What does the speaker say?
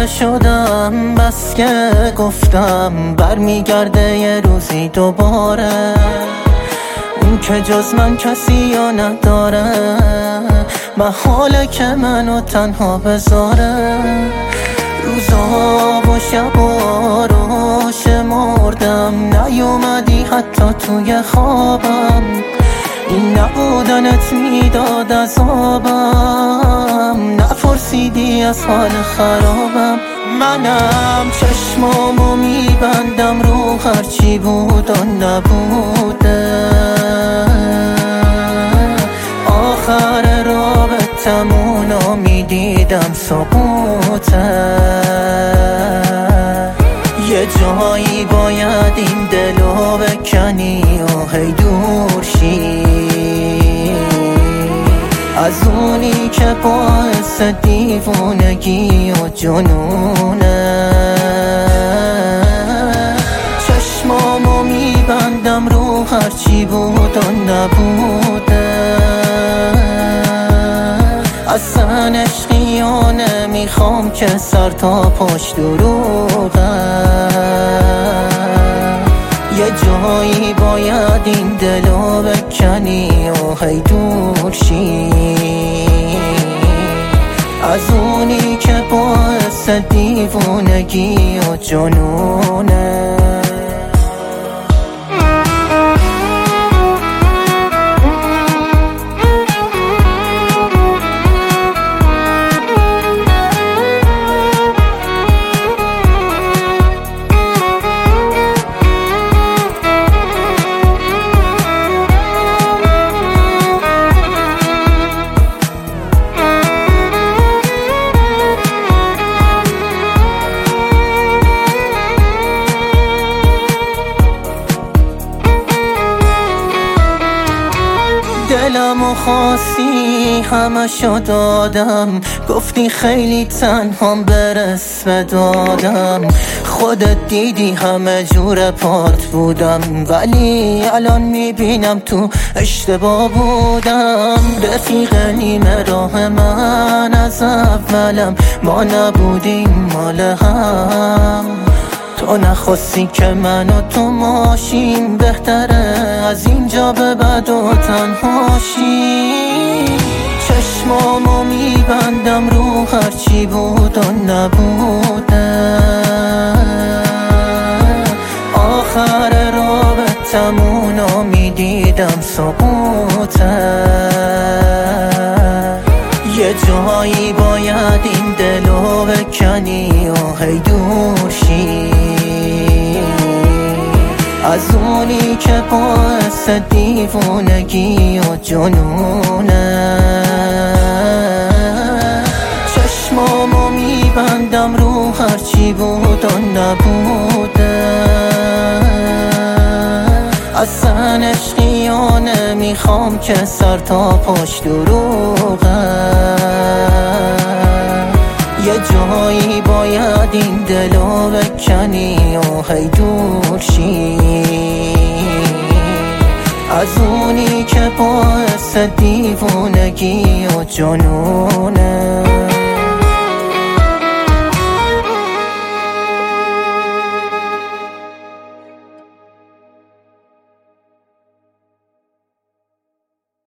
دیوونه شدم، بس که گفتم برمیگرده یه روزی دوباره. اون که جز من کسی یا نداره، محاله که منو تنها بذاره. روزا و شبا رو شمردم، نیومدی حتی توی خوابم. این نبودنت میداد عذابم، نپرسیدی از حال خرابم. منم چشمامو میبندم رو هرچی بود و نبوده. آخر رابطمونو میدیدم سقوطه. یه جایی باید این دلو بکنی و هی دور شی از اونی که باعث دیوونگی و جنونه. چشمامو میبندم رو هرچی بود و نبوده. اصلا عشقی و نمیخوام که سر تا پشت دروغه. یه جایی باید این دلو بکنی و هی دور شی از اونی که باعث دیوونگی و جنونه. دلمو خواستی همشو دادم، گفتی خیلی تنهام برس به دادم. خودت دیدی همه جور پات بودم، ولی الان میبینم تو اشتباه بودم. رفیق نیمه راه من از اولم، ما نبودیم مال هم. تو نخواستی که من و تو ماشیم، بهتره از اینجا به بعد و تنهاشی. چشمامو میبندم رو هرچی بود و نبوده. آخر رابطمونو میدیدم سقوطه. یه جایی باید این دلو بکنی و هی دور شی از اونی که باعث دیوونگی و جنونه. چشمامو میبندم رو هرچی بود و نبوده. اصلا عشقی و نمیخوام که سر تا پشت دروغه. یه جایی باید این دلو بکنی و هی دور شی از اونی که باعث دیوونگی و جنونه.